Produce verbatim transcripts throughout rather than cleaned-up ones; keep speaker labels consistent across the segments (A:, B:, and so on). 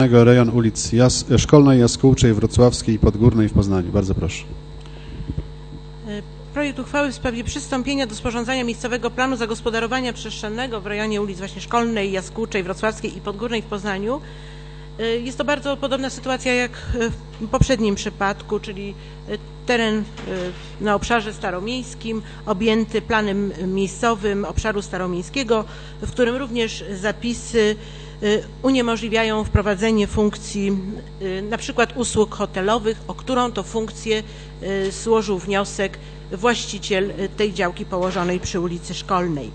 A: stołecznego rejon ulic Jas Szkolnej, Jaskółczej, Wrocławskiej i Podgórnej w Poznaniu. Bardzo proszę.
B: Projekt uchwały w sprawie przystąpienia do sporządzania miejscowego planu zagospodarowania przestrzennego w rejonie ulic właśnie Szkolnej, Jaskółczej, Wrocławskiej i Podgórnej w Poznaniu. Jest to bardzo podobna sytuacja jak w poprzednim przypadku, czyli teren na obszarze staromiejskim objęty planem miejscowym obszaru staromiejskiego, w którym również zapisy uniemożliwiają wprowadzenie funkcji na przykład usług hotelowych, o którą to funkcję złożył wniosek właściciel tej działki położonej przy ulicy Szkolnej.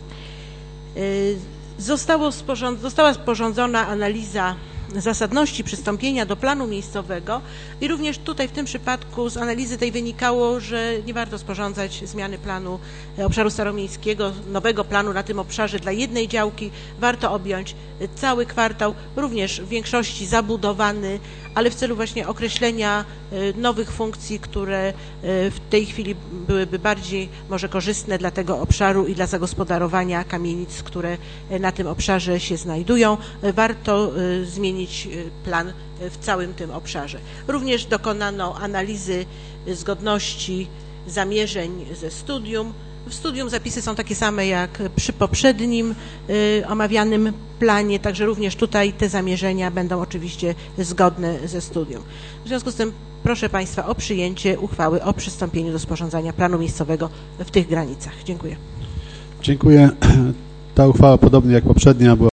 B: Zostało sporząd- została sporządzona analiza zasadności przystąpienia do planu miejscowego i również tutaj w tym przypadku z analizy tej wynikało, że nie warto sporządzać zmiany planu obszaru staromiejskiego, nowego planu na tym obszarze dla jednej działki. Warto objąć cały kwartał, również w większości zabudowany, ale w celu właśnie określenia nowych funkcji, które w tej chwili byłyby bardziej może korzystne dla tego obszaru i dla zagospodarowania kamienic, które na tym obszarze się znajdują. Warto zmienić plan w całym tym obszarze. Również dokonano analizy zgodności zamierzeń ze studium. W studium zapisy są takie same jak przy poprzednim y, omawianym planie, także również tutaj te zamierzenia będą oczywiście zgodne ze studium. W związku z tym proszę Państwa o przyjęcie uchwały o przystąpieniu do sporządzania planu miejscowego w tych granicach. Dziękuję.
A: Dziękuję. Ta uchwała, podobnie jak poprzednia, była